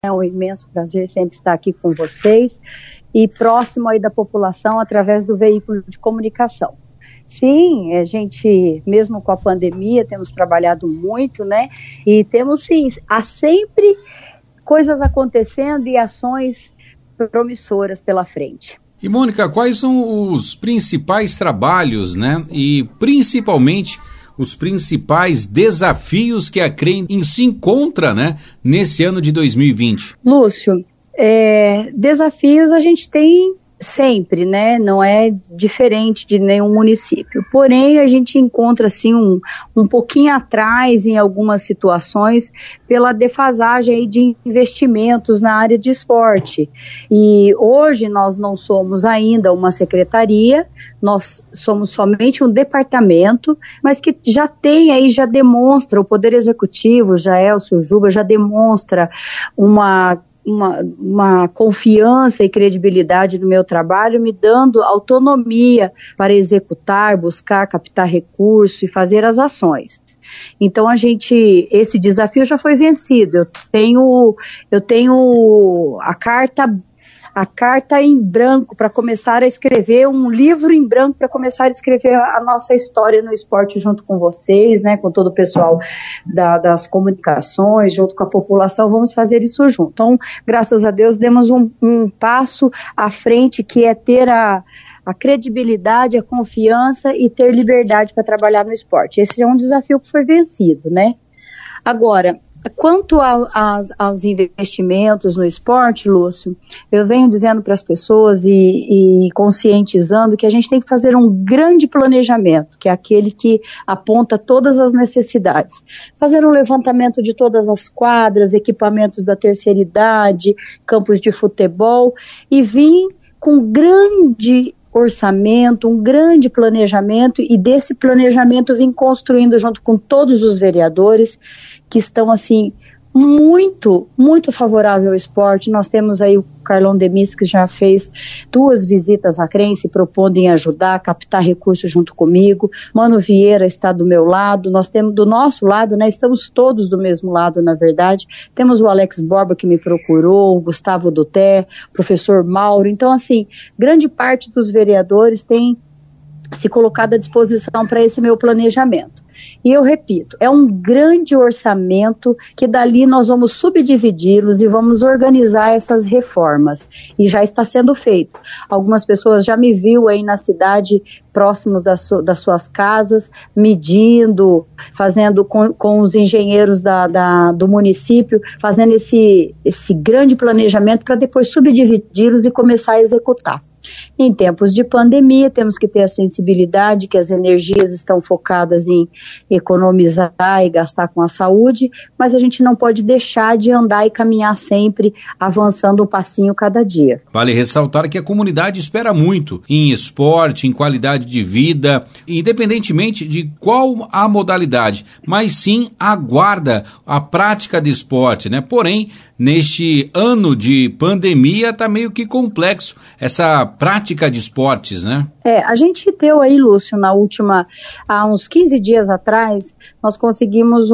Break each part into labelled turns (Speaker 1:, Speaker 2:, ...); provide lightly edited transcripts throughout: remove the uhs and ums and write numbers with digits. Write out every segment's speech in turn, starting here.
Speaker 1: É um imenso prazer sempre estar aqui com vocês e próximo aí da população através do veículo de comunicação. Sim, a gente, mesmo com a pandemia, temos trabalhado muito, né? E temos, sim, há sempre coisas acontecendo e ações promissoras pela frente.
Speaker 2: E, Mônica, quais são os principais trabalhos, né? E, principalmente, os principais desafios que a CREM se encontra, né, nesse ano de 2020?
Speaker 1: Lúcio, desafios a gente tem sempre, né? Não é diferente de nenhum município. Porém, a gente encontra assim um pouquinho atrás em algumas situações pela defasagem aí de investimentos na área de esporte. E hoje nós não somos ainda uma secretaria, nós somos somente um departamento, mas que já tem aí, já demonstra, o Poder Executivo, Jaelso Juba, já demonstra uma confiança e credibilidade no meu trabalho, me dando autonomia para executar, buscar, captar recursos e fazer as ações. Então esse desafio já foi vencido. Eu tenho a carta em branco para começar a escrever, um livro em branco para começar a escrever a nossa história no esporte junto com vocês, né, com todo o pessoal das comunicações, junto com a população, vamos fazer isso junto. Então, graças a Deus, demos um passo à frente, que é ter a credibilidade, a confiança e ter liberdade para trabalhar no esporte. Esse é um desafio que foi vencido, né? Agora, quanto aos investimentos no esporte, Lúcio, eu venho dizendo para as pessoas e conscientizando que a gente tem que fazer um grande planejamento, que é aquele que aponta todas as necessidades. Fazer um levantamento de todas as quadras, equipamentos da terceira idade, campos de futebol, e vir com grande orçamento, um grande planejamento, e desse planejamento vim construindo junto com todos os vereadores que estão assim muito, muito favorável ao esporte. Nós temos aí o Carlão Demis, que já fez 2 visitas à CREM, se propondo em ajudar, captar recursos junto comigo. Mano Vieira está do meu lado, nós temos do nosso lado, né, estamos todos do mesmo lado, na verdade. Temos o Alex Borba, que me procurou, o Gustavo Duté, o professor Mauro. Então, assim, grande parte dos vereadores tem se colocado à disposição para esse meu planejamento. E eu repito, é um grande orçamento que dali nós vamos subdividi-los e vamos organizar essas reformas. E já está sendo feito. Algumas pessoas já me viu aí na cidade, próximos das suas casas, medindo, fazendo com os engenheiros do município, fazendo esse grande planejamento para depois subdividi-los e começar a executar. Em tempos de pandemia, temos que ter a sensibilidade que as energias estão focadas em economizar e gastar com a saúde, mas a gente não pode deixar de andar e caminhar sempre, avançando um passinho cada dia.
Speaker 2: Vale ressaltar que a comunidade espera muito em esporte, em qualidade de vida, independentemente de qual a modalidade, mas sim aguarda a prática de esporte, né? Porém, neste ano de pandemia está meio que complexo essa prática de esportes, né?
Speaker 1: A gente deu aí, Lúcio, há uns 15 dias atrás, nós conseguimos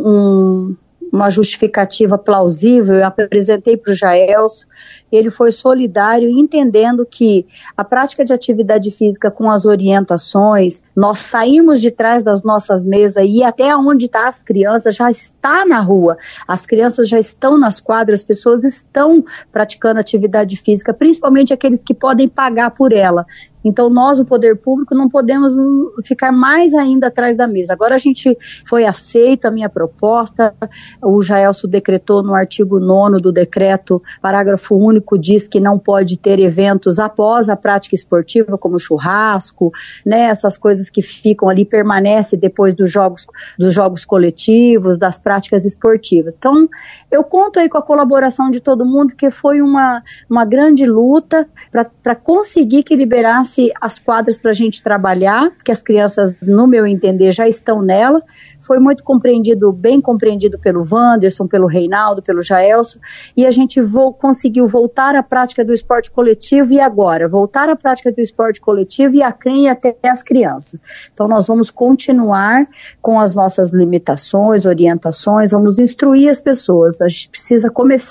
Speaker 1: uma justificativa plausível. Eu apresentei para o Jaelso, ele foi solidário, entendendo que a prática de atividade física com as orientações, nós saímos de trás das nossas mesas e até onde está as crianças, já está na rua, as crianças já estão nas quadras, as pessoas estão praticando atividade física, principalmente aqueles que podem pagar por ela. Então nós, o poder público, não podemos ficar mais ainda atrás da mesa. Agora foi aceita a minha proposta, o Jaelso decretou no artigo 9º do decreto, parágrafo único, diz que não pode ter eventos após a prática esportiva, como churrasco, né, essas coisas que ficam ali, permanecem depois dos jogos coletivos, das práticas esportivas. Então, eu conto aí com a colaboração de todo mundo, que foi uma grande luta para conseguir que liberasse as quadras para a gente trabalhar, que as crianças, no meu entender, já estão nela. Foi muito bem compreendido pelo Wanderson, pelo Reinaldo, pelo Jaelso, e a gente conseguiu voltar à prática do esporte coletivo, e agora, voltar à prática do esporte coletivo e a CREM até as crianças. Então nós vamos continuar com as nossas limitações, orientações, vamos instruir as pessoas, a gente precisa começar.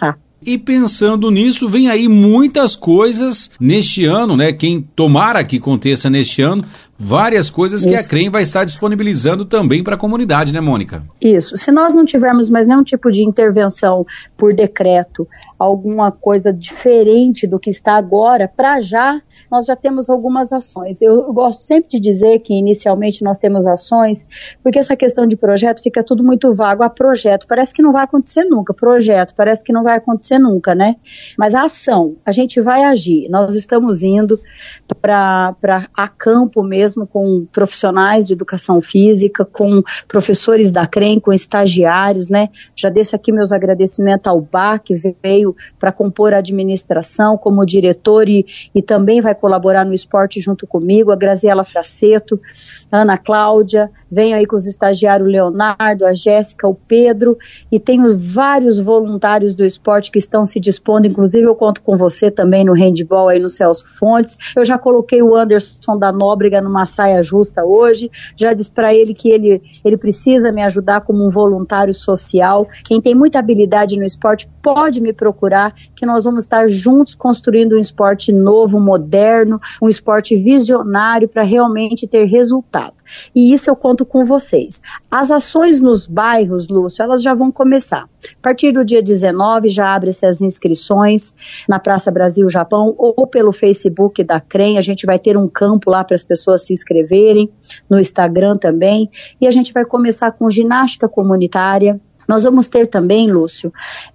Speaker 2: E pensando nisso, vem aí muitas coisas neste ano, né? Quem tomara que aconteça neste ano, várias coisas que a CREM vai estar disponibilizando também para a comunidade, né, Mônica?
Speaker 1: Isso. Se nós não tivermos mais nenhum tipo de intervenção por decreto, alguma coisa diferente do que está agora, para já, nós já temos algumas ações. Eu gosto sempre de dizer que inicialmente nós temos ações, porque essa questão de projeto fica tudo muito vago. A projeto parece que não vai acontecer nunca, projeto parece que não vai acontecer nunca, né? Mas a ação, a gente vai agir. Nós estamos indo para a campo mesmo com profissionais de educação física, com professores da CREM, com estagiários, né? Já deixo aqui meus agradecimentos ao Bá, que veio para compor a administração como diretor e também vai colaborar no esporte junto comigo, a Graziela Fraceto, a Ana Cláudia, venho aí com os estagiários Leonardo, a Jéssica, o Pedro, e tenho vários voluntários do esporte que estão se dispondo, inclusive eu conto com você também no handball aí no Celso Fontes. Eu já coloquei o Anderson da Nóbrega numa saia justa hoje, já disse para ele que ele precisa me ajudar como um voluntário social. Quem tem muita habilidade no esporte pode me procurar, que nós vamos estar juntos construindo um esporte novo, moderno, um esporte visionário para realmente ter resultado. E isso eu conto com vocês. As ações nos bairros, Lúcio, elas já vão começar. A partir do dia 19 já abre-se as inscrições na Praça Brasil Japão ou pelo Facebook da CREM. A gente vai ter um campo lá para as pessoas se inscreverem, no Instagram também. E a gente vai começar com ginástica comunitária. Nós vamos ter também, Lúcio,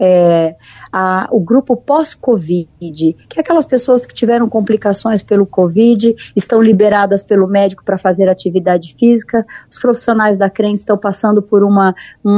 Speaker 1: o grupo pós-Covid, que é aquelas pessoas que tiveram complicações pelo Covid, estão liberadas pelo médico para fazer atividade física. Os profissionais da CREM estão passando por uma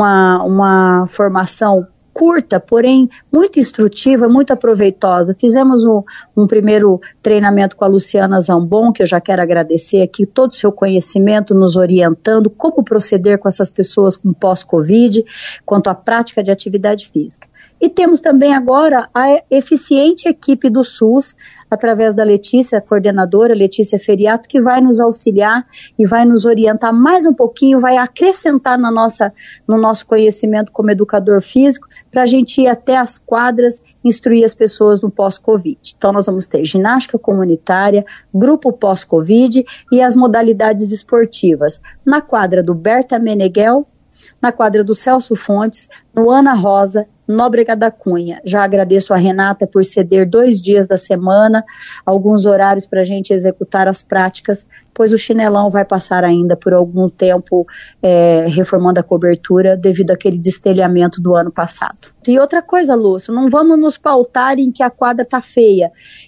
Speaker 1: formação curta, porém muito instrutiva, muito aproveitosa. Fizemos um primeiro treinamento com a Luciana Zambon, que eu já quero agradecer aqui, todo o seu conhecimento nos orientando como proceder com essas pessoas com pós-Covid, quanto à prática de atividade física. E temos também agora a eficiente equipe do SUS, através da Letícia, a coordenadora, Letícia Feriato, que vai nos auxiliar e vai nos orientar mais um pouquinho, vai acrescentar no nosso conhecimento como educador físico, para a gente ir até as quadras, instruir as pessoas no pós-Covid. Então nós vamos ter ginástica comunitária, grupo pós-Covid e as modalidades esportivas. Na quadra do Berta Meneghel, na quadra do Celso Fontes, no Ana Rosa, Nóbrega da Cunha. Já agradeço a Renata por ceder 2 dias da semana, alguns horários para a gente executar as práticas, pois o Chinelão vai passar ainda por algum tempo reformando a cobertura devido àquele destelhamento do ano passado. E outra coisa, Lúcio, não vamos nos pautar em que a quadra está feia.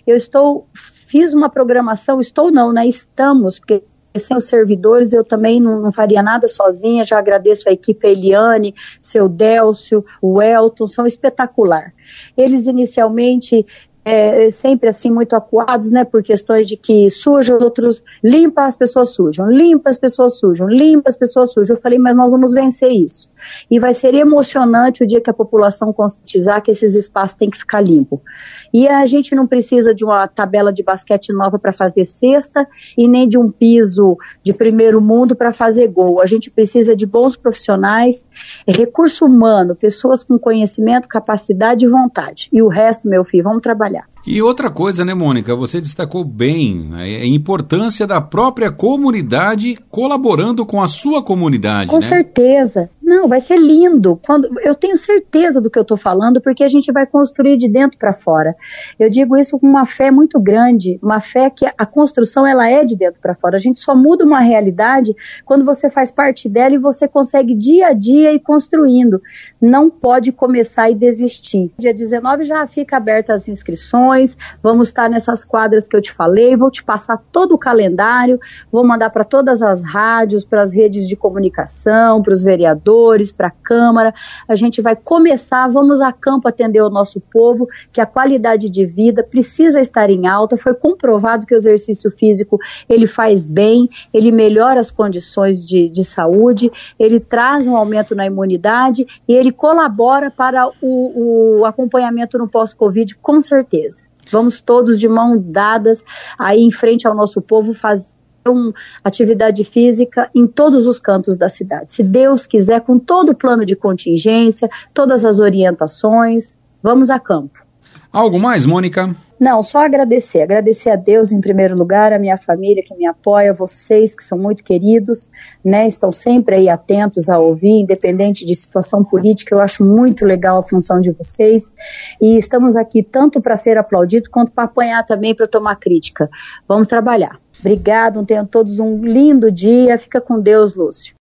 Speaker 1: Fiz uma programação, estamos, porque sem os servidores eu também não faria nada sozinha. Já agradeço a equipe, a Eliane, seu Délcio, o Elton, são espetacular. Eles inicialmente sempre assim muito acuados, né, por questões de que sujam, outros limpa, as pessoas sujam, limpa, as pessoas sujam, limpa, as pessoas sujam. Eu falei, mas nós vamos vencer isso. E vai ser emocionante o dia que a população conscientizar que esses espaços têm que ficar limpos. E a gente não precisa de uma tabela de basquete nova para fazer cesta e nem de um piso de primeiro mundo para fazer gol. A gente precisa de bons profissionais, recurso humano, pessoas com conhecimento, capacidade e vontade. E o resto, meu filho, vamos trabalhar.
Speaker 2: E outra coisa, né, Mônica, você destacou bem a importância da própria comunidade colaborando com a sua comunidade,
Speaker 1: Com certeza. Não, vai ser lindo. Eu tenho certeza do que eu estou falando, porque a gente vai construir de dentro para fora. Eu digo isso com uma fé muito grande, uma fé que a construção ela é de dentro para fora. A gente só muda uma realidade quando você faz parte dela e você consegue dia a dia ir construindo. Não pode começar e desistir. Dia 19 já fica aberta as inscrições, vamos estar nessas quadras que eu te falei, vou te passar todo o calendário, vou mandar para todas as rádios, para as redes de comunicação, para os vereadores, para a Câmara. A gente vai começar, vamos a campo atender o nosso povo, que a qualidade de vida precisa estar em alta. Foi comprovado que o exercício físico, ele faz bem, ele melhora as condições de saúde, ele traz um aumento na imunidade e ele colabora para o acompanhamento no pós-Covid, com certeza. Vamos todos de mãos dadas aí em frente ao nosso povo fazer uma atividade física em todos os cantos da cidade. Se Deus quiser, com todo o plano de contingência, todas as orientações, Vamos a campo.
Speaker 2: Algo mais, Mônica?
Speaker 1: Não, só agradecer a Deus em primeiro lugar, a minha família que me apoia, vocês que são muito queridos, né, estão sempre aí atentos a ouvir, independente de situação política. Eu acho muito legal a função de vocês e estamos aqui tanto para ser aplaudido quanto para apanhar também, para tomar crítica. Vamos trabalhar. Obrigado, tenham todos um lindo dia, fica com Deus, Lúcio.